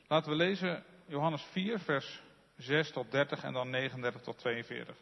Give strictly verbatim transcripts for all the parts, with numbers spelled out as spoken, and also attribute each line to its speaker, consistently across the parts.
Speaker 1: Laten we lezen Johannes vier, vers zes tot dertig en dan negenendertig tot tweeënveertig.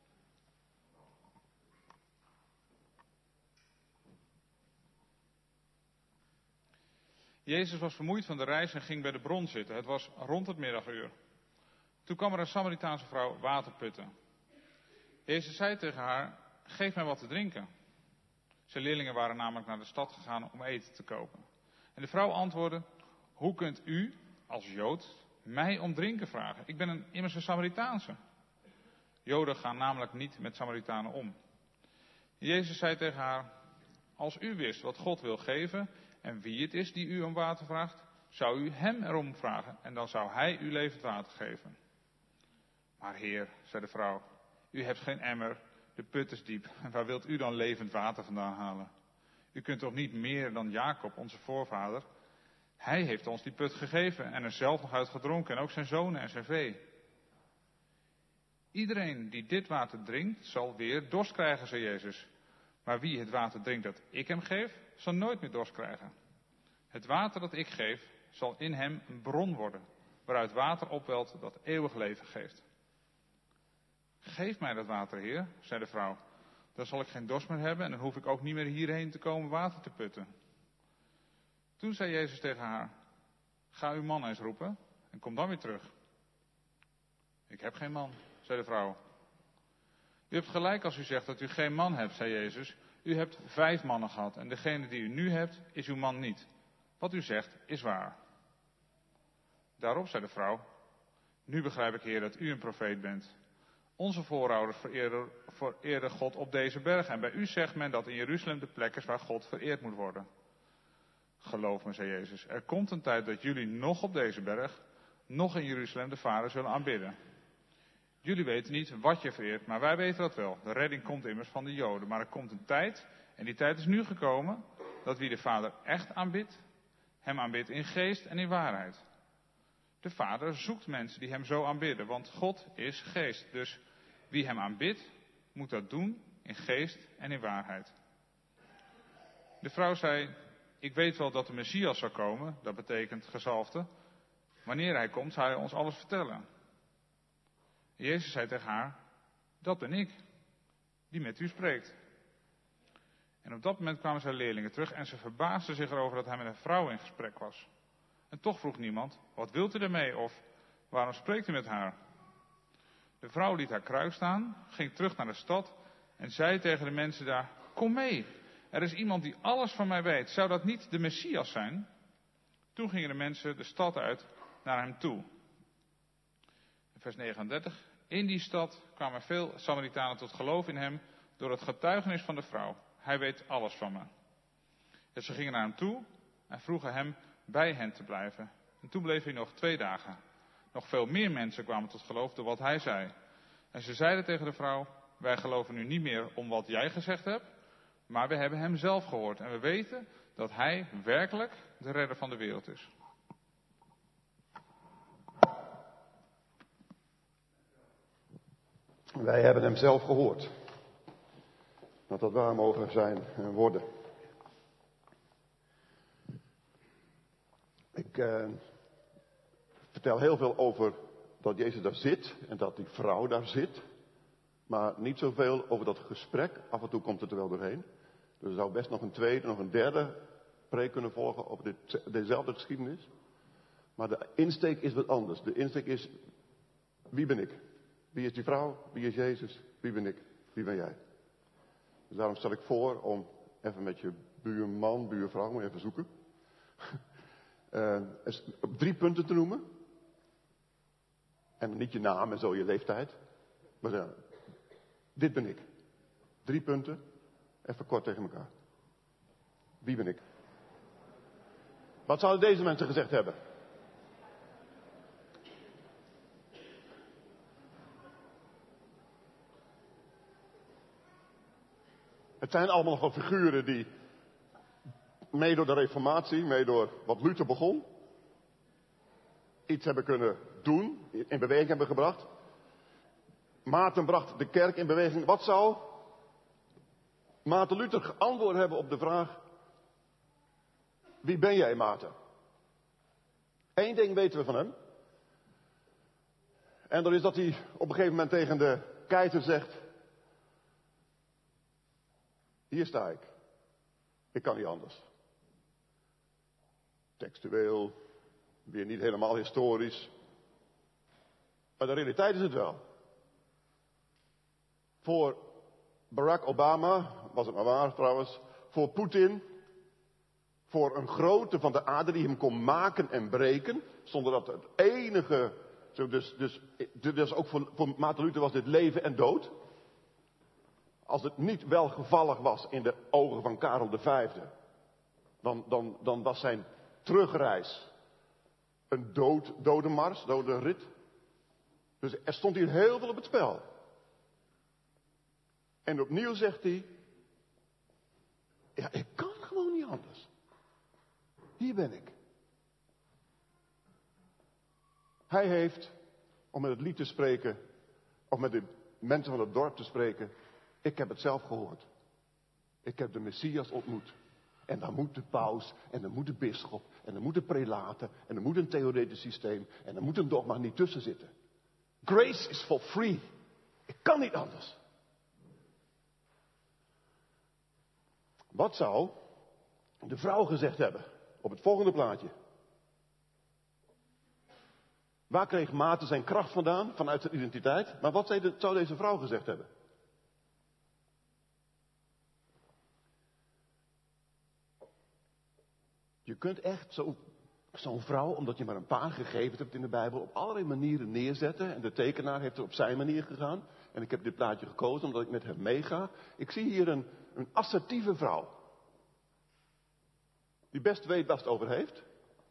Speaker 1: Jezus was vermoeid van de reis en ging bij de bron zitten. Het was rond het middaguur. Toen kwam er een Samaritaanse vrouw water putten. Jezus zei tegen haar, geef mij wat te drinken. Zijn leerlingen waren namelijk naar de stad gegaan om eten te kopen. En de vrouw antwoordde, hoe kunt u, als Jood, mij om drinken vragen? Ik ben een, immers een Samaritaanse. Joden gaan namelijk niet met Samaritanen om. Jezus zei tegen haar, als u wist wat God wil geven en wie het is die u om water vraagt, zou u hem erom vragen en dan zou hij u levend water geven. Maar Heer, zei de vrouw, u hebt geen emmer, de put is diep. En waar wilt u dan levend water vandaan halen? U kunt toch niet meer dan Jacob, onze voorvader? Hij heeft ons die put gegeven en er zelf nog uit gedronken en ook zijn zonen en zijn vee. Iedereen die dit water drinkt, zal weer dorst krijgen, zei Jezus. Maar wie het water drinkt dat ik hem geef, zal nooit meer dorst krijgen. Het water dat ik geef, zal in hem een bron worden, waaruit water opwelt dat eeuwig leven geeft. Geef mij dat water, Heer, zei de vrouw. Dan zal ik geen dorst meer hebben en dan hoef ik ook niet meer hierheen te komen water te putten. Toen zei Jezus tegen haar, ga uw man eens roepen en kom dan weer terug. Ik heb geen man, zei de vrouw. U hebt gelijk als u zegt dat u geen man hebt, zei Jezus. U hebt vijf mannen gehad en degene die u nu hebt, is uw man niet. Wat u zegt, is waar. Daarop zei de vrouw, nu begrijp ik, Heer, dat u een profeet bent. Onze voorouders vereerden, vereerden God op deze berg en bij u zegt men dat in Jeruzalem de plek is waar God vereerd moet worden. Geloof me, zei Jezus, er komt een tijd dat jullie nog op deze berg, nog in Jeruzalem de Vader zullen aanbidden. Jullie weten niet wat je vereert, maar wij weten dat wel. De redding komt immers van de Joden. Maar er komt een tijd, en die tijd is nu gekomen, dat wie de Vader echt aanbidt, hem aanbidt in geest en in waarheid. De Vader zoekt mensen die hem zo aanbidden, want God is geest. Dus wie hem aanbidt, moet dat doen in geest en in waarheid. De vrouw zei, ik weet wel dat de Messias zal komen, dat betekent gezalfde. Wanneer hij komt, zal hij ons alles vertellen. Jezus zei tegen haar, dat ben ik, die met u spreekt. En op dat moment kwamen zijn leerlingen terug en ze verbaasden zich erover dat hij met een vrouw in gesprek was. En toch vroeg niemand, wat wilt u ermee of waarom spreekt u met haar? De vrouw liet haar kruik staan, ging terug naar de stad en zei tegen de mensen daar, kom mee, er is iemand die alles van mij weet, zou dat niet de Messias zijn? Toen gingen de mensen de stad uit naar hem toe. Vers negenendertig. In die stad kwamen veel Samaritanen tot geloof in hem door het getuigenis van de vrouw. Hij weet alles van me. Dus ze gingen naar hem toe en vroegen hem bij hen te blijven. En toen bleef hij nog twee dagen. Nog veel meer mensen kwamen tot geloof door wat hij zei. En ze zeiden tegen de vrouw, wij geloven nu niet meer om wat jij gezegd hebt, maar we hebben hem zelf gehoord. En we weten dat hij werkelijk de redder van de wereld is.
Speaker 2: Wij hebben hem zelf gehoord. Dat dat waar mogen zijn en worden. Ik eh, vertel heel veel over dat Jezus daar zit en dat die vrouw daar zit. Maar niet zoveel over dat gesprek. Af en toe komt het er wel doorheen. Dus er zou best nog een tweede, nog een derde preek kunnen volgen over dit, dezelfde geschiedenis. Maar de insteek is wat anders. De insteek is, wie ben ik? Wie is die vrouw? Wie is Jezus? Wie ben ik? Wie ben jij? Dus daarom stel ik voor om even met je buurman, buurvrouw, moet je even zoeken. Uh, op drie punten te noemen. En niet je naam en zo, je leeftijd. Maar uh, dit ben ik. Drie punten. Even kort tegen elkaar. Wie ben ik? Wat zouden deze mensen gezegd hebben? Het zijn allemaal nog wel figuren die, mee door de reformatie, mee door wat Luther begon, iets hebben kunnen doen, in beweging hebben gebracht. Maarten bracht de kerk in beweging. Wat zou Maarten Luther geantwoord hebben op de vraag, wie ben jij, Maarten? Eén ding weten we van hem. En dat is dat hij op een gegeven moment tegen de keizer zegt: hier sta ik. Ik kan niet anders. Textueel, weer niet helemaal historisch. Maar de realiteit is het wel. Voor Barack Obama, was het maar waar trouwens, voor Poetin, voor een grote van de aarde die hem kon maken en breken, zonder dat het enige, dus, dus, dus ook voor, voor Maarten Luther was dit leven en dood. Als het niet welgevallig was in de ogen van Karel de Vijfde, dan, dan, dan was zijn terugreis een dood, dode mars, dode rit. Dus er stond hier heel veel op het spel. En opnieuw zegt hij: ja, ik kan gewoon niet anders. Hier ben ik. Hij heeft, om met het lied te spreken, of met de mensen van het dorp te spreken: ik heb het zelf gehoord. Ik heb de Messias ontmoet. En dan moet de paus, en dan moet de bisschop, en dan moet de prelaten, en dan moet een theoretisch systeem, en dan moet een dogma niet tussen zitten. Grace is for free. Ik kan niet anders. Wat zou de vrouw gezegd hebben op het volgende plaatje? Waar kreeg Maarten zijn kracht vandaan? Vanuit zijn identiteit. Maar wat zou deze vrouw gezegd hebben? Je kunt echt zo, zo'n vrouw, omdat je maar een paar gegevens hebt in de Bijbel, op allerlei manieren neerzetten. En de tekenaar heeft er op zijn manier gegaan. En ik heb dit plaatje gekozen omdat ik met hem meega. Ik zie hier een, een assertieve vrouw. Die best weet waar het over heeft.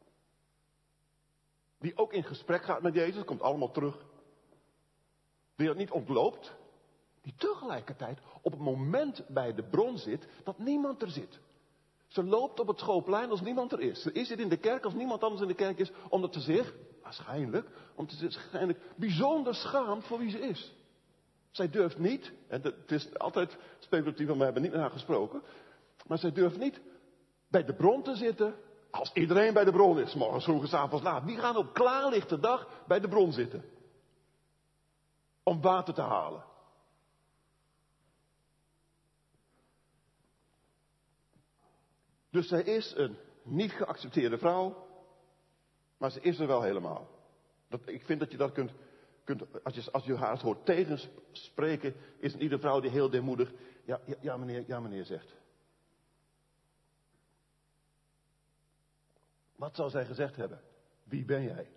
Speaker 2: Die ook in gesprek gaat met Jezus, komt allemaal terug. Die dat niet ontloopt. Die tegelijkertijd op het moment bij de bron zit dat niemand er zit. Ze loopt op het schoolplein als niemand er is. Ze is hier in de kerk als niemand anders in de kerk is. Omdat ze zich, waarschijnlijk, omdat ze zich waarschijnlijk bijzonder schaamt voor wie ze is. Zij durft niet, en het is altijd speculatief, want we hebben niet met haar gesproken. Maar zij durft niet bij de bron te zitten als iedereen bij de bron is. Morgens vroeg, 's avonds laat. Wie gaan op klaarlichte dag bij de bron zitten? Om water te halen. Dus zij is een niet geaccepteerde vrouw, maar ze is er wel helemaal. Dat, ik vind dat je dat kunt, kunt als, je, als je haar hoort tegenspreken, is het iedere vrouw die heel deemoedig, ja, ja, ja meneer, ja meneer zegt. Wat zou zij gezegd hebben? Wie ben jij?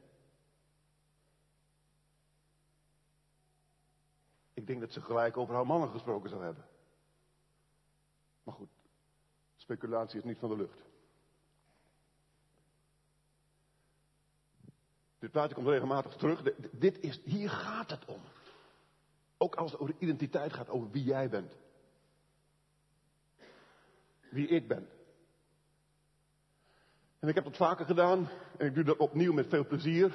Speaker 2: Ik denk dat ze gelijk over haar mannen gesproken zou hebben. Maar goed. Speculatie is niet van de lucht. Dit plaatje komt regelmatig terug. Dit is, hier gaat het om. Ook als het over de identiteit gaat, over wie jij bent. Wie ik ben. En ik heb dat vaker gedaan. En ik doe dat opnieuw met veel plezier.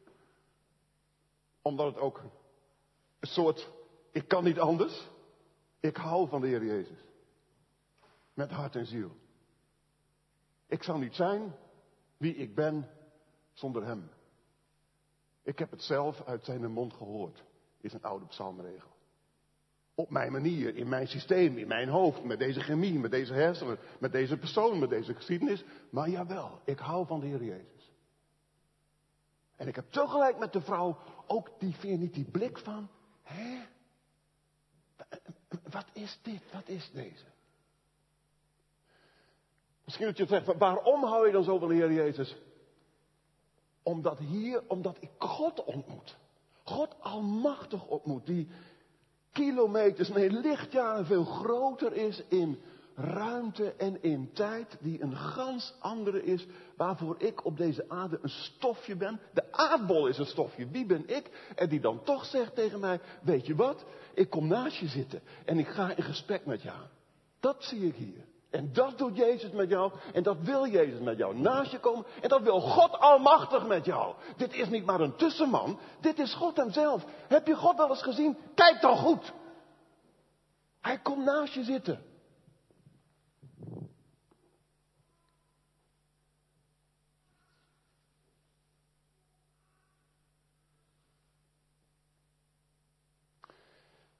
Speaker 2: Omdat het ook een soort, ik kan niet anders. Ik hou van de Heer Jezus. Met hart en ziel. Ik zou niet zijn wie ik ben zonder hem. Ik heb het zelf uit zijn mond gehoord. Is een oude psalmregel. Op mijn manier, in mijn systeem, in mijn hoofd, met deze chemie, met deze hersenen, met deze persoon, met deze geschiedenis. Maar jawel, ik hou van de Heer Jezus. En ik heb tegelijk met de vrouw ook die, vind je niet die blik van, hè? Wat is dit? Wat is deze? Misschien dat je zegt, waarom hou je dan zo van de Heer Jezus? Omdat hier, omdat ik God ontmoet. God almachtig ontmoet. Die kilometers, nee lichtjaren veel groter is in ruimte en in tijd. Die een gans andere is. Waarvoor ik op deze aarde een stofje ben. De aardbol is een stofje. Wie ben ik? En die dan toch zegt tegen mij, weet je wat? Ik kom naast je zitten. En ik ga in gesprek met jou. Dat zie ik hier. En dat doet Jezus met jou. En dat wil Jezus met jou naast je komen. En dat wil God almachtig met jou. Dit is niet maar een tussenman. Dit is God hemzelf. Heb je God wel eens gezien? Kijk dan goed. Hij komt naast je zitten.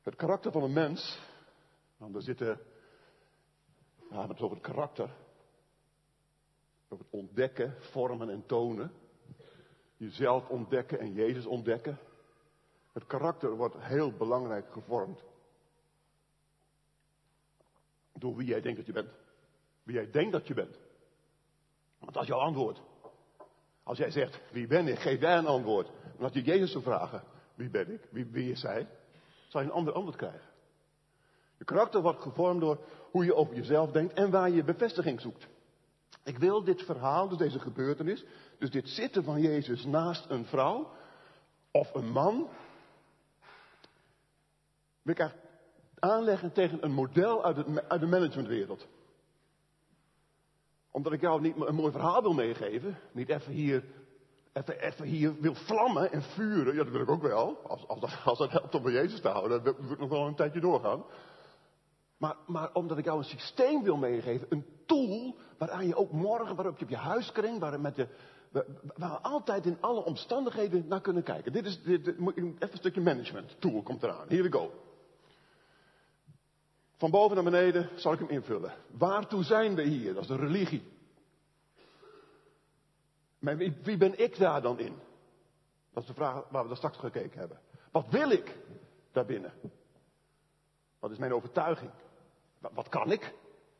Speaker 2: Het karakter van een mens, want er zitten, we hebben het over het karakter, over het ontdekken, vormen en tonen. Jezelf ontdekken en Jezus ontdekken. Het karakter wordt heel belangrijk gevormd. Door wie jij denkt dat je bent. Wie jij denkt dat je bent. Want dat is jouw antwoord. Als jij zegt, wie ben ik? Geef jij een antwoord. Maar als je Jezus zou vragen, wie ben ik? Wie, wie is hij? Zal je een ander antwoord krijgen. Je karakter wordt gevormd door hoe je over jezelf denkt en waar je bevestiging zoekt. Ik wil dit verhaal, dus deze gebeurtenis, dus dit zitten van Jezus naast een vrouw of een man, wil ik eigenlijk aanleggen tegen een model uit, het, uit de managementwereld. Omdat ik jou niet een mooi verhaal wil meegeven, niet even hier, even, even hier wil vlammen en vuren, ja dat wil ik ook wel, als, als, dat, als dat helpt om bij Jezus te houden, dan wil ik nog wel een tijdje doorgaan. Maar, maar omdat ik jou een systeem wil meegeven, een tool waaraan je ook morgen, waarop je op je huiskring, waar, met de, waar, waar we altijd in alle omstandigheden naar kunnen kijken. Dit is dit, dit, even een stukje management tool komt eraan. Here we go. Van boven naar beneden zal ik hem invullen. Waartoe zijn we hier? Dat is de religie. Maar wie, wie ben ik daar dan in? Dat is de vraag waar we daar straks gekeken hebben. Wat wil ik daarbinnen? Wat is mijn overtuiging? Wat kan ik?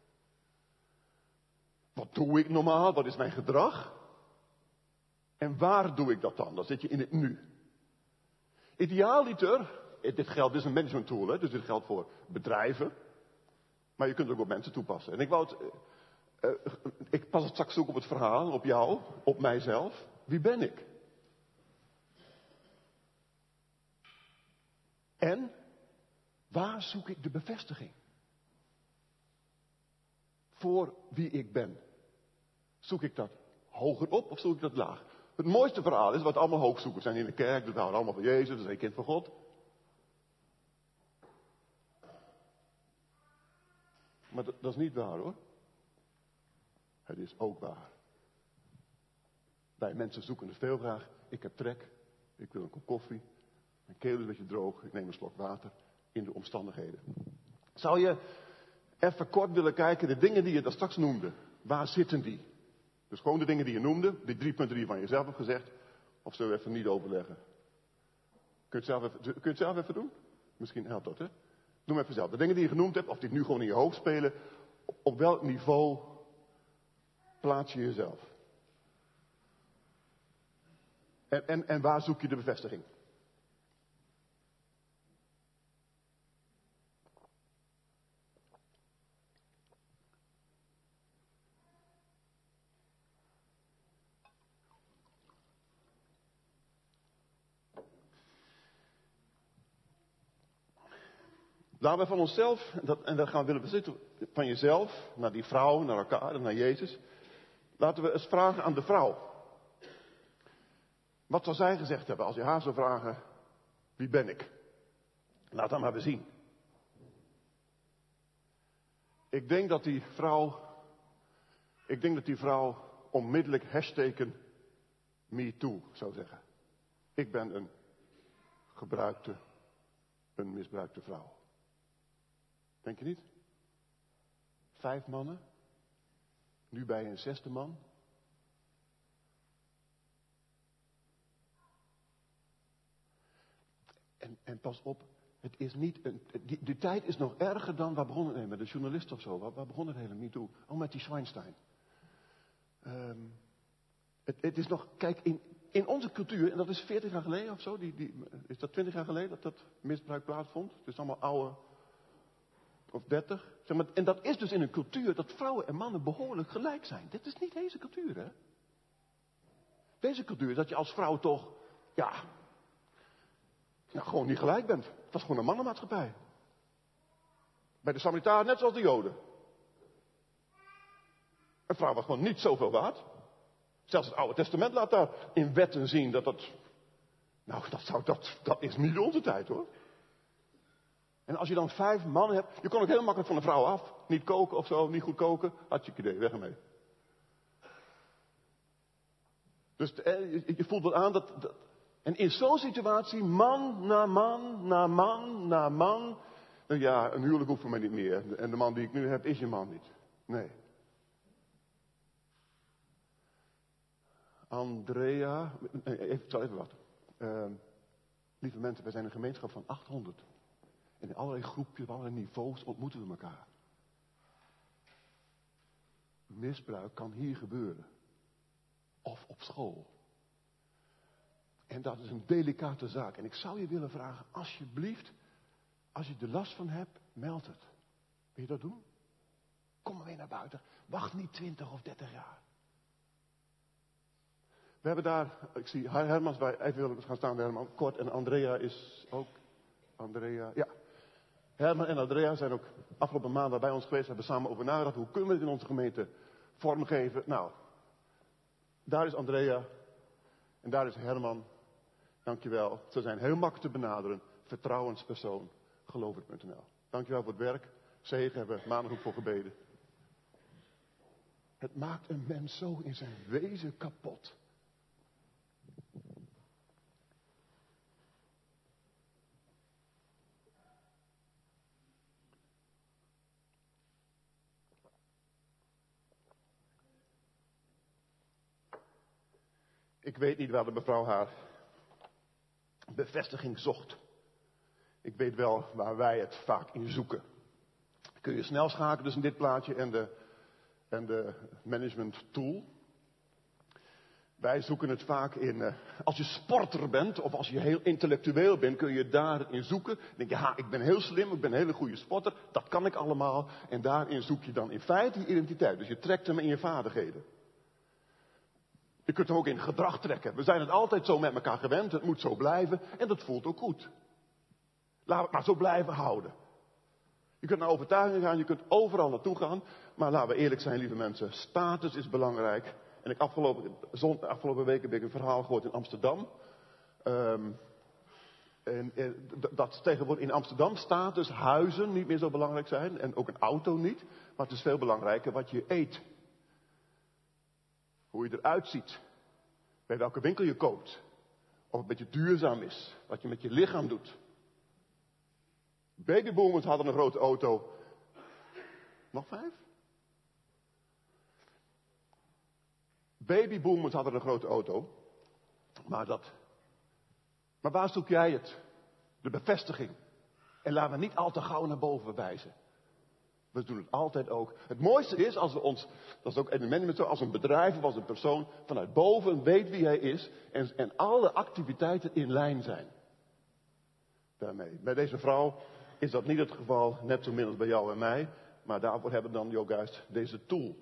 Speaker 2: Wat doe ik normaal? Wat is mijn gedrag? En waar doe ik dat dan? Dan zit je in het nu. Idealiter, dit geldt, dit is een management tool, hè, dus dit geldt voor bedrijven. Maar je kunt het ook op mensen toepassen. En ik wou het, uh, uh, ik pas het straks ook op het verhaal, op jou, op mijzelf. Wie ben ik? En waar zoek ik de bevestiging? Voor wie ik ben. Zoek ik dat hoger op of zoek ik dat laag? Het mooiste verhaal is wat allemaal hoogzoekers zijn in de kerk. Dat houden allemaal van Jezus, dat is een kind van God. Maar dat, dat is niet waar hoor. Het is ook waar. Wij mensen zoeken het veel graag. Ik heb trek. Ik wil een kop koffie. Mijn keel is een beetje droog. Ik neem een slok water. In de omstandigheden. Zou je even kort willen kijken, de dingen die je daar straks noemde, waar zitten die? Dus gewoon de dingen die je noemde, die drie punten die je van jezelf hebt gezegd, of zullen we even niet overleggen? Kun je het zelf even, kun je het zelf even doen? Misschien helpt dat, hè? Doe maar even zelf. De dingen die je genoemd hebt, of die nu gewoon in je hoofd spelen, op welk niveau plaats je jezelf? En, en, en waar zoek je de bevestiging? Laten we van onszelf, dat, en dat gaan we willen bezitten, van jezelf, naar die vrouw, naar elkaar en naar Jezus. Laten we eens vragen aan de vrouw. Wat zou zij gezegd hebben als je haar zou vragen, wie ben ik? Laat dat maar bezien. Ik denk dat die vrouw, ik denk dat die vrouw onmiddellijk hashtaggen MeToo zou zeggen. Ik ben een gebruikte, een misbruikte vrouw. Denk je niet? Vijf mannen. Nu bij een zesde man. En, en pas op, het is niet een, die, die tijd is nog erger dan, waar begon het nee, met een journalist of zo? Waar, waar begon het hele MeToo? Oh, met die Schweinstein. Um, het, het is nog, kijk, in, in onze cultuur, en dat is veertig jaar geleden of zo, die, die, is dat twintig jaar geleden dat dat misbruik plaatsvond? Het is allemaal oude, of dertig. Zeg maar, en dat is dus in een cultuur dat vrouwen en mannen behoorlijk gelijk zijn. Dit is niet deze cultuur, hè? Deze cultuur is dat je als vrouw toch, ja, nou, gewoon niet gelijk bent. Het was gewoon een mannenmaatschappij. Bij de Samaritanen net zoals de Joden. Een vrouw was gewoon niet zoveel waard. Zelfs het Oude Testament laat daar in wetten zien dat dat, nou, dat, zou, dat, dat is niet onze tijd, hoor. En als je dan vijf mannen hebt, je kon ook heel makkelijk van een vrouw af. Niet koken of zo, niet goed koken. Had je idee, weg ermee. Dus je, je voelt wel aan dat, dat, En in zo'n situatie, man na man, na man, na man. Nou ja, een huwelijk hoeft voor mij niet meer. En de man die ik nu heb, is je man niet. Nee. Andrea, even, ik zal even wat. Uh, lieve mensen, wij zijn een gemeenschap van achthonderd. En in allerlei groepjes, op allerlei niveaus ontmoeten we elkaar. Misbruik kan hier gebeuren. Of op school. En dat is een delicate zaak. En ik zou je willen vragen, alsjeblieft, als je er last van hebt, meld het. Wil je dat doen? Kom maar weer naar buiten. Wacht niet twintig of dertig jaar. We hebben daar, ik zie Hermans bij, even willen gaan staan, Herman, kort. En Andrea is ook, Andrea, ja. Herman en Andrea zijn ook afgelopen maanden bij ons geweest, hebben samen over nagedacht, hoe kunnen we dit in onze gemeente vormgeven. Nou, daar is Andrea en daar is Herman. Dankjewel. Ze zijn heel makkelijk te benaderen. Vertrouwenspersoon, geloof het punt n l. Dankjewel voor het werk. Zegen, hebben we maandag ook voor gebeden. Het maakt een mens zo in zijn wezen kapot. Ik weet niet waar de mevrouw haar bevestiging zocht. Ik weet wel waar wij het vaak in zoeken. Kun je snel schakelen tussen dit plaatje en de, en de management tool. Wij zoeken het vaak in, uh, als je sporter bent of als je heel intellectueel bent, kun je daarin zoeken. Dan denk je, ha, ik ben heel slim, ik ben een hele goede sporter, dat kan ik allemaal. En daarin zoek je dan in feite je identiteit. Dus je trekt hem in je vaardigheden. Je kunt hem ook in gedrag trekken. We zijn het altijd zo met elkaar gewend. Het moet zo blijven. En dat voelt ook goed. Laten we het maar zo blijven houden. Je kunt naar overtuiging gaan. Je kunt overal naartoe gaan. Maar laten we eerlijk zijn, lieve mensen. Status is belangrijk. En ik afgelopen, zon, afgelopen weken heb ik een verhaal gehoord in Amsterdam. Um, en, en, dat tegenwoordig in Amsterdam status, huizen niet meer zo belangrijk zijn. En ook een auto niet. Maar het is veel belangrijker wat je eet. Hoe je eruit ziet. Bij welke winkel je koopt. Of het een beetje duurzaam is. Wat je met je lichaam doet. Babyboomers hadden een grote auto. Nog vijf? Babyboomers hadden een grote auto. Maar dat. Maar waar zoek jij het? De bevestiging. En laten we niet al te gauw naar boven wijzen. We doen het altijd ook. Het mooiste is als we ons, dat is ook in de management zo, als een bedrijf of als een persoon vanuit boven weet wie hij is en, en alle activiteiten in lijn zijn. Daarmee. Bij deze vrouw is dat niet het geval, net zo min als bij jou en mij, maar daarvoor hebben we dan ook juist deze tool.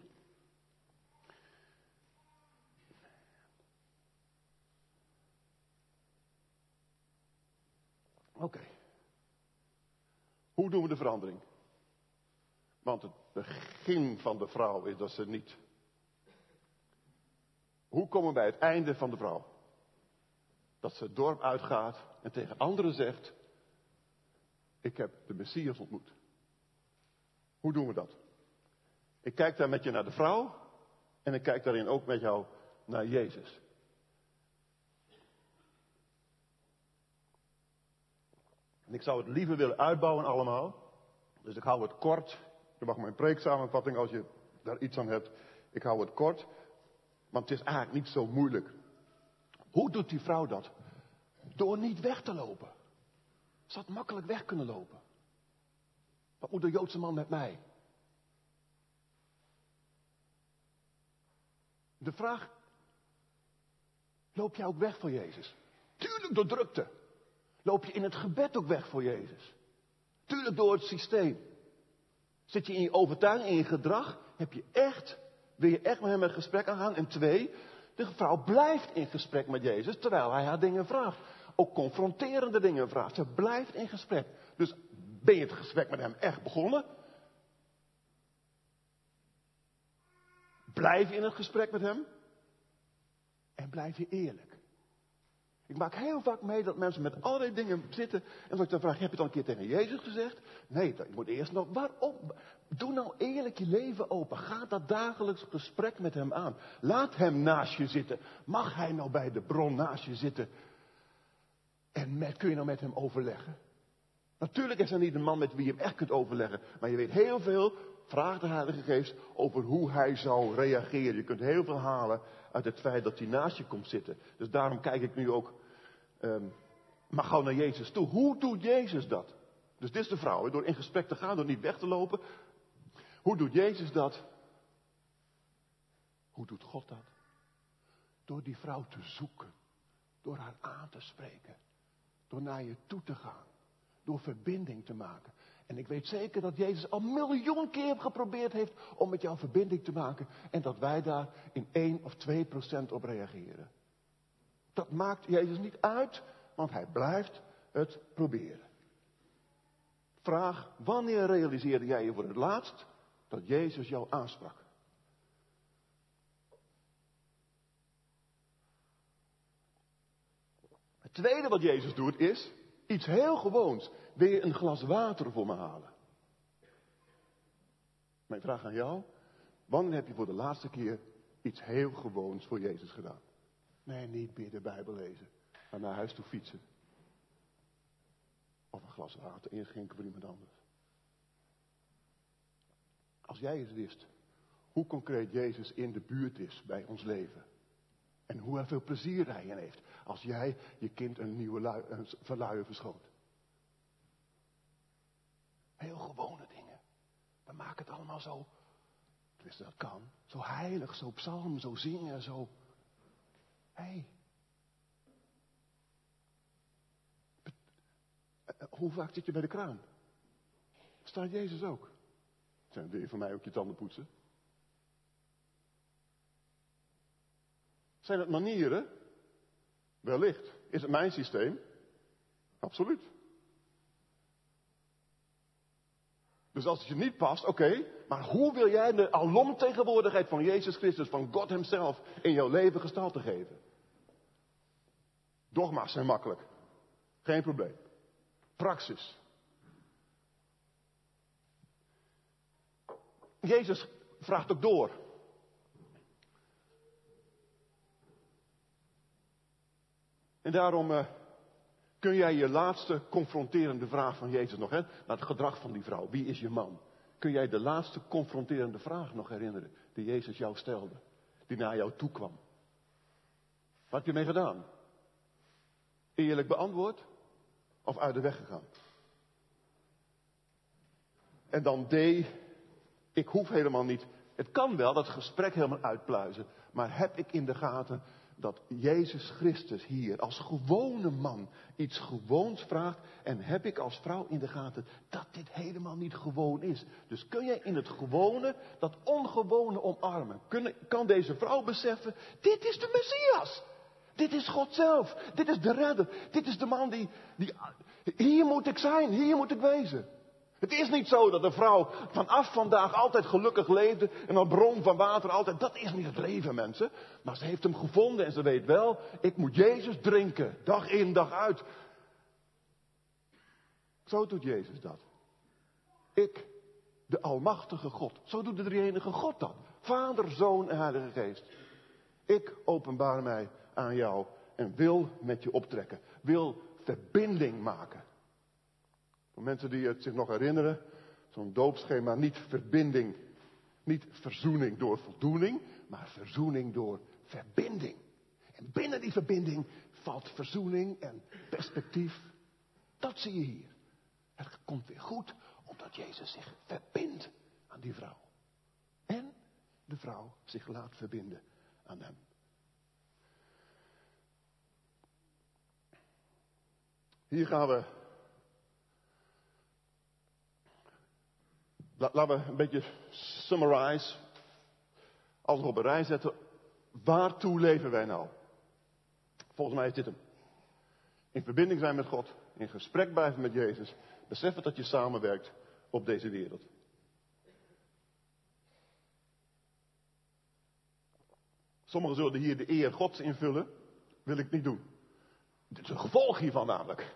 Speaker 2: Oké. Okay. Hoe doen we de verandering? Want het begin van de vrouw is dat ze niet. Hoe komen we bij het einde van de vrouw? Dat ze het dorp uitgaat en tegen anderen zegt: ik heb de Messias ontmoet. Hoe doen we dat? Ik kijk daar met je naar de vrouw en ik kijk daarin ook met jou naar Jezus. En ik zou het liever willen uitbouwen allemaal. Dus ik hou het kort. Je mag mijn preeksamenvatting als je daar iets aan hebt. Ik hou het kort. Want het is eigenlijk niet zo moeilijk. Hoe doet die vrouw dat? Door niet weg te lopen. Ze had makkelijk weg kunnen lopen. Wat moet de Joodse man met mij? De vraag. Loop jij ook weg voor Jezus? Tuurlijk door drukte. Loop je in het gebed ook weg voor Jezus? Tuurlijk door het systeem. Zit je in je overtuiging, in je gedrag? Heb je echt, wil je echt met hem een gesprek aangaan? En twee, de vrouw blijft in gesprek met Jezus terwijl hij haar dingen vraagt. Ook confronterende dingen vraagt. Ze blijft in gesprek. Dus ben je het gesprek met hem echt begonnen? Blijf je in het gesprek met hem? En blijf je eerlijk. Ik maak heel vaak mee dat mensen met allerlei dingen zitten. En dat ik dan vraag, heb je het al een keer tegen Jezus gezegd? Nee, ik moet eerst nog, waarom? Doe nou eerlijk je leven open. Ga dat dagelijks gesprek met hem aan. Laat hem naast je zitten. Mag hij nou bij de bron naast je zitten? En met, kun je nou met hem overleggen? Natuurlijk is hij niet een man met wie je hem echt kunt overleggen. Maar je weet heel veel, vraagt de Heilige Geest, over hoe hij zou reageren. Je kunt heel veel halen uit het feit dat hij naast je komt zitten. Dus daarom kijk ik nu ook um, maar gauw naar Jezus toe. Hoe doet Jezus dat? Dus dit is de vrouw, door in gesprek te gaan, door niet weg te lopen. Hoe doet Jezus dat? Hoe doet God dat? Door die vrouw te zoeken. Door haar aan te spreken. Door naar je toe te gaan. Door verbinding te maken. En ik weet zeker dat Jezus al miljoen keer geprobeerd heeft om met jou verbinding te maken. En dat wij daar in één of twee procent op reageren. Dat maakt Jezus niet uit, want hij blijft het proberen. Vraag, wanneer realiseerde jij je voor het laatst dat Jezus jou aansprak? Het tweede wat Jezus doet is iets heel gewoons. Wil je een glas water voor me halen? Mijn vraag aan jou. Wanneer heb je voor de laatste keer iets heel gewoons voor Jezus gedaan? Nee, niet meer de Bijbel lezen. Maar naar huis toe fietsen. Of een glas water inschenken voor iemand anders. Als jij eens wist hoe concreet Jezus in de buurt is bij ons leven. En hoe veel plezier hij in heeft. Als jij je kind een nieuwe lui, een verluier verschoot. Heel gewone dingen. We maken het allemaal zo, tenminste dat kan, zo heilig, zo psalm, zo zingen, zo. Hé. Hey. Hoe vaak zit je bij de kraan? Staat Jezus ook? Zijn wil je van mij ook je tanden poetsen? Zijn het manieren? Wellicht. Is het mijn systeem? Absoluut. Dus als het je niet past, oké. Okay, maar hoe wil jij de alomtegenwoordigheid van Jezus Christus, van God hemzelf, in jouw leven gestalte geven? Dogma's zijn makkelijk. Geen probleem. Praxis. Jezus vraagt ook door. En daarom uh, kun jij je laatste confronterende vraag van Jezus nog, hè, naar het gedrag van die vrouw. Wie is je man? Kun jij de laatste confronterende vraag nog herinneren die Jezus jou stelde? Die naar jou toe kwam. Wat heb je mee gedaan? Eerlijk beantwoord? Of uit de weg gegaan? En dan D, ik hoef helemaal niet. Het kan wel dat gesprek helemaal uitpluizen. Maar heb ik in de gaten dat Jezus Christus hier als gewone man iets gewoons vraagt. En heb ik als vrouw in de gaten dat dit helemaal niet gewoon is. Dus kun jij in het gewone dat ongewone omarmen. Kun, kan deze vrouw beseffen, dit is de Messias. Dit is God zelf. Dit is de redder. Dit is de man die, die... Hier moet ik zijn. Hier moet ik wezen. Het is niet zo dat de vrouw vanaf vandaag altijd gelukkig leefde. En een bron van water altijd. Dat is niet het leven, mensen. Maar ze heeft hem gevonden en ze weet wel. Ik moet Jezus drinken. Dag in, dag uit. Zo doet Jezus dat. Ik, de almachtige God. Zo doet de drieënige God dat. Vader, Zoon en Heilige Geest. Ik openbaar mij aan jou en wil met je optrekken. Wil verbinding maken. Voor mensen die het zich nog herinneren, zo'n doopschema, niet verbinding, niet verzoening door voldoening, maar verzoening door verbinding. En binnen die verbinding valt verzoening en perspectief. Dat zie je hier. Het komt weer goed, omdat Jezus zich verbindt aan die vrouw. En de vrouw zich laat verbinden aan hem. Hier gaan we. Laten we een beetje summarize. Alles op een rij zetten. Waartoe leven wij nou? Volgens mij is dit hem. In verbinding zijn met God. In gesprek blijven met Jezus. Beseffen dat je samenwerkt op deze wereld. Sommigen zullen hier de eer Gods invullen. Wil ik niet doen. Dit is een gevolg hiervan namelijk.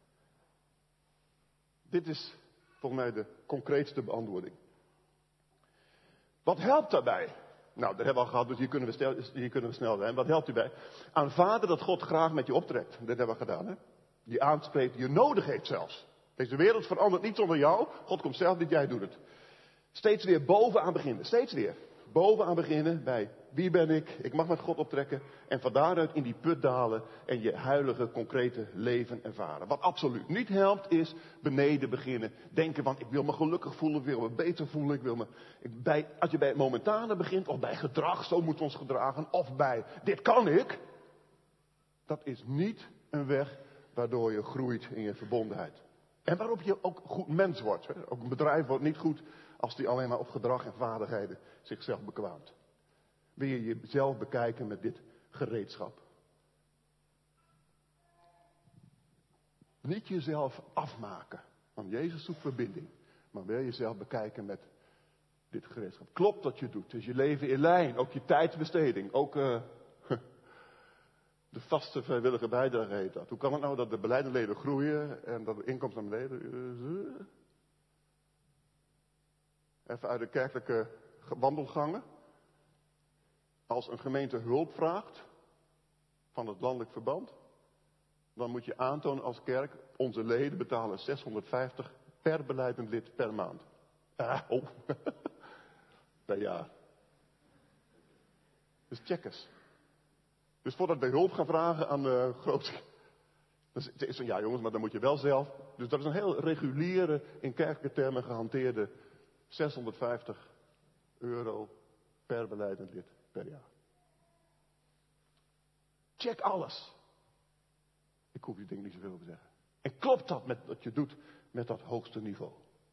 Speaker 2: Dit is volgens mij de concreetste beantwoording. Wat helpt daarbij? Nou, dat hebben we al gehad, dus hier kunnen we, stel, hier kunnen we snel zijn. Wat helpt u bij? Aanvaarden dat God graag met je optrekt. Dat hebben we gedaan, hè? Die aanspreekt, die je nodig heeft zelfs. Deze wereld verandert niet zonder jou. God komt zelf niet, jij doet het. Steeds weer bovenaan beginnen. Steeds weer. Bovenaan beginnen bij wie ben ik? Ik mag met God optrekken. En van daaruit in die put dalen en je huidige, concrete leven ervaren. Wat absoluut niet helpt is beneden beginnen. Denken van ik wil me gelukkig voelen, ik wil me beter voelen. Ik wil me, ik, bij, als je bij het momentane begint of bij gedrag, zo moeten we ons gedragen. Of bij dit kan ik. Dat is niet een weg waardoor je groeit in je verbondenheid. En waarop je ook goed mens wordt. Hè? Ook een bedrijf wordt niet goed als die alleen maar op gedrag en vaardigheden zichzelf bekwaamt. Wil je jezelf bekijken met dit gereedschap. Niet jezelf afmaken. Want Jezus zoekt verbinding. Maar wil je jezelf bekijken met dit gereedschap. Klopt dat je doet. Dus je leven in lijn. Ook je tijdsbesteding. Ook uh, de vaste vrijwillige bijdrage heet dat. Hoe kan het nou dat de beleidenleden groeien en dat de inkomsten naar beneden? Even uit de kerkelijke wandelgangen. Als een gemeente hulp vraagt van het landelijk verband, dan moet je aantonen als kerk, onze leden betalen zeshonderdvijftig per belijdend lid per maand. Ah, oh, per jaar. Dus check eens. Dus voordat wij hulp gaan vragen aan de grote... Dus het is van, ja jongens, maar dan moet je wel zelf... Dus dat is een heel reguliere, in kerkelijke termen gehanteerde zeshonderdvijftig euro per belijdend lid per jaar. Check alles. Ik hoef die dingen niet zoveel te zeggen. En klopt dat met wat je doet met dat hoogste niveau?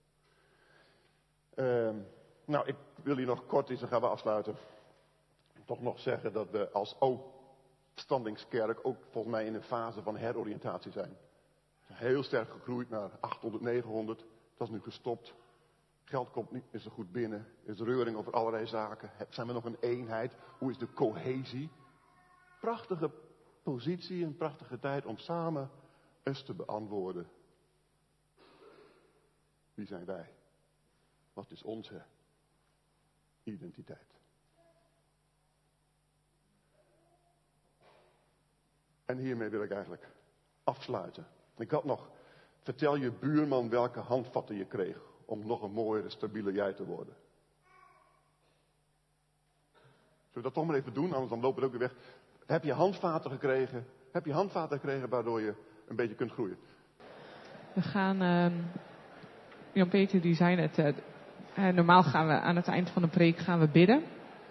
Speaker 2: Uh, nou, ik wil hier nog kort iets, dan gaan we afsluiten. Toch nog zeggen dat we als opstandingskerk ook volgens mij in een fase van heroriëntatie zijn. Heel sterk gegroeid naar achthonderd, negenhonderd. Dat is nu gestopt. Geld komt niet meer zo goed binnen. Er is reuring over allerlei zaken. Zijn we nog een eenheid? Hoe is de cohesie? Prachtige positie, een prachtige tijd om samen eens te beantwoorden. Wie zijn wij? Wat is onze identiteit? En hiermee wil ik eigenlijk afsluiten. Ik had nog, vertel je buurman welke handvatten je kreeg om nog een mooiere, stabiele jij te worden. Zullen we dat toch maar even doen, anders dan lopen we ook weer weg. Heb je handvaten gekregen? Heb je handvaten gekregen waardoor je een beetje kunt groeien?
Speaker 3: We gaan, uh, Jan-Peter die zei het, uh, uh, normaal gaan we aan het eind van de preek gaan we bidden.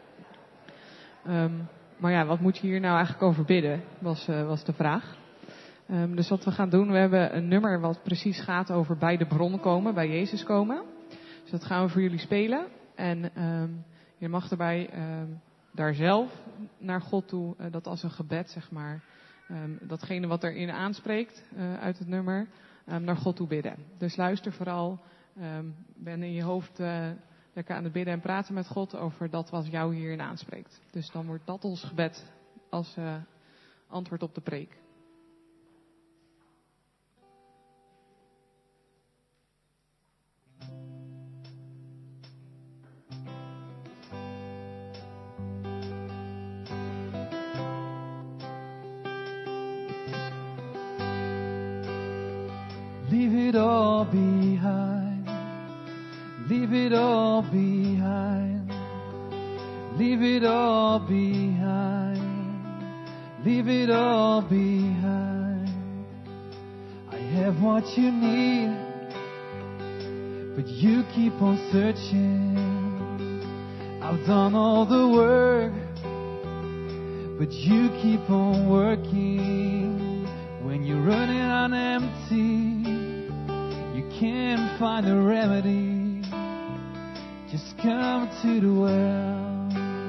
Speaker 3: Um, maar ja, wat moet je hier nou eigenlijk over bidden, was, uh, was de vraag. Um, dus wat we gaan doen, we hebben een nummer wat precies gaat over bij de bron komen, bij Jezus komen. Dus dat gaan we voor jullie spelen. En um, je mag erbij um, daar zelf naar God toe, uh, dat als een gebed zeg maar, um, datgene wat erin aanspreekt uh, uit het nummer, um, naar God toe bidden. Dus luister vooral, um, ben in je hoofd uh, lekker aan het bidden en praten met God over dat wat jou hierin aanspreekt. Dus dan wordt dat ons gebed als uh, antwoord op de preek.
Speaker 4: Leave it all behind. Leave it all behind. Leave it all behind. Leave it all behind. I have what you need, but you keep on searching. I've done all the work, but you keep on working. When you're running on empty, you can't find a remedy. Just come to the well.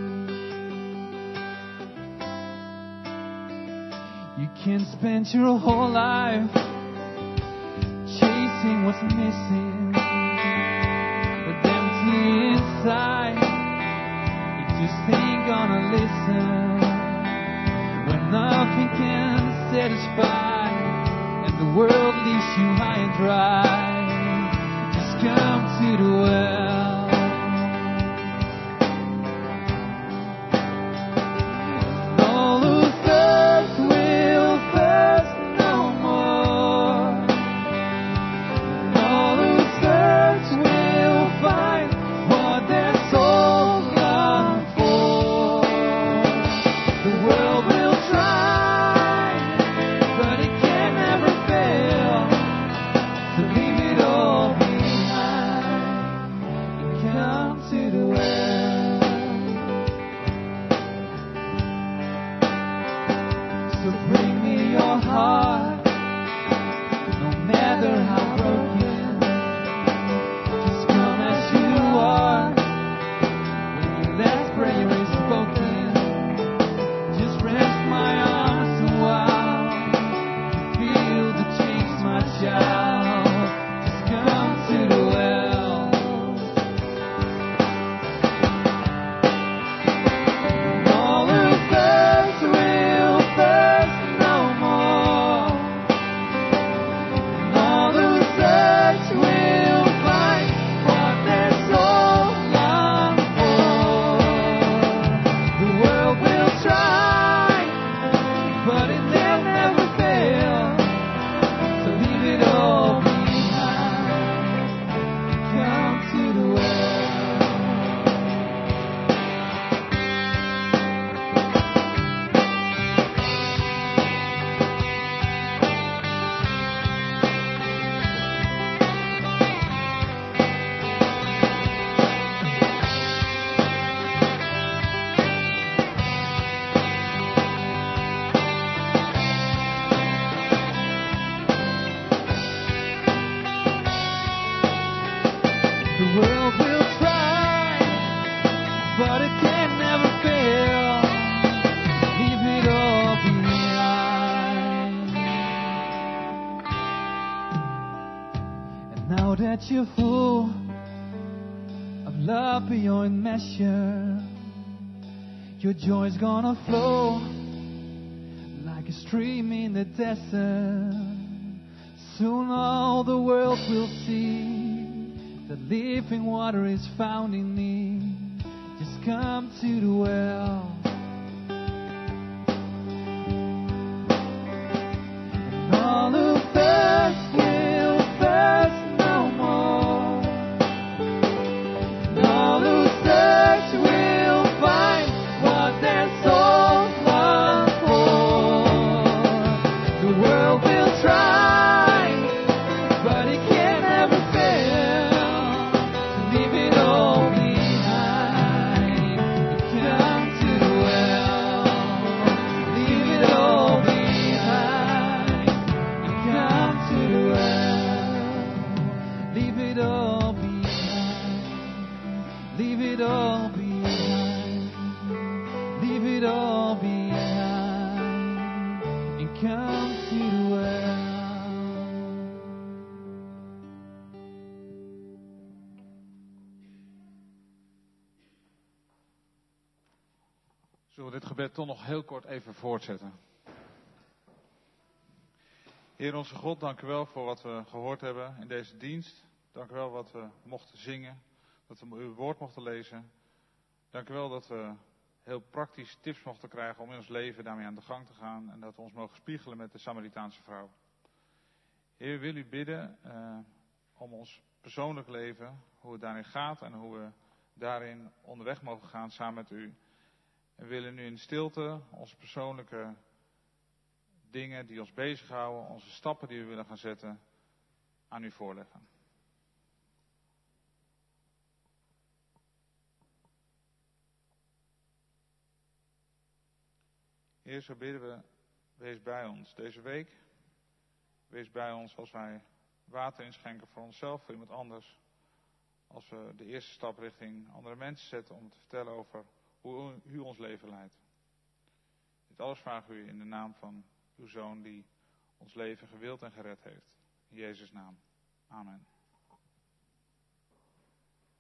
Speaker 4: You can spend your whole life chasing what's missing, but empty inside, you just ain't gonna listen. When nothing can satisfy and the world leaves you high and dry, just come to the well. And all who thirst will thirst no more. Now that you're full of love beyond measure, your joy's gonna flow like a stream in the desert. Soon all the world will see that living water is found in me. Just come to the well. And all who thirst will thirst no more. And all who search will find what their souls long for. The world will try, but it can never fail to leave it all behind. Come to the well, leave it all behind. Come to the well, leave it all behind. Leave it all behind. Leave it all behind and come to the well.
Speaker 1: Zullen we dit gebed toch nog heel kort even voortzetten? Heer onze God, dank u wel voor wat we gehoord hebben in deze dienst. Dank u wel wat we mochten zingen, dat we uw woord mochten lezen. Dank u wel dat we heel praktisch tips mochten krijgen om in ons leven daarmee aan de gang te gaan. En dat we ons mogen spiegelen met de Samaritaanse vrouw. Heer, we willen u bidden uh, om ons persoonlijk leven, hoe het daarin gaat en hoe we daarin onderweg mogen gaan samen met u. En we willen nu in stilte onze persoonlijke dingen die ons bezighouden, onze stappen die we willen gaan zetten, aan u voorleggen. Heer, zo bidden we, wees bij ons deze week. Wees bij ons als wij water inschenken voor onszelf, voor iemand anders. Als we de eerste stap richting andere mensen zetten om te vertellen over hoe u ons leven leidt. Dit alles vragen we u in de naam van uw Zoon die ons leven gewild en gered heeft. In Jezus' naam. Amen.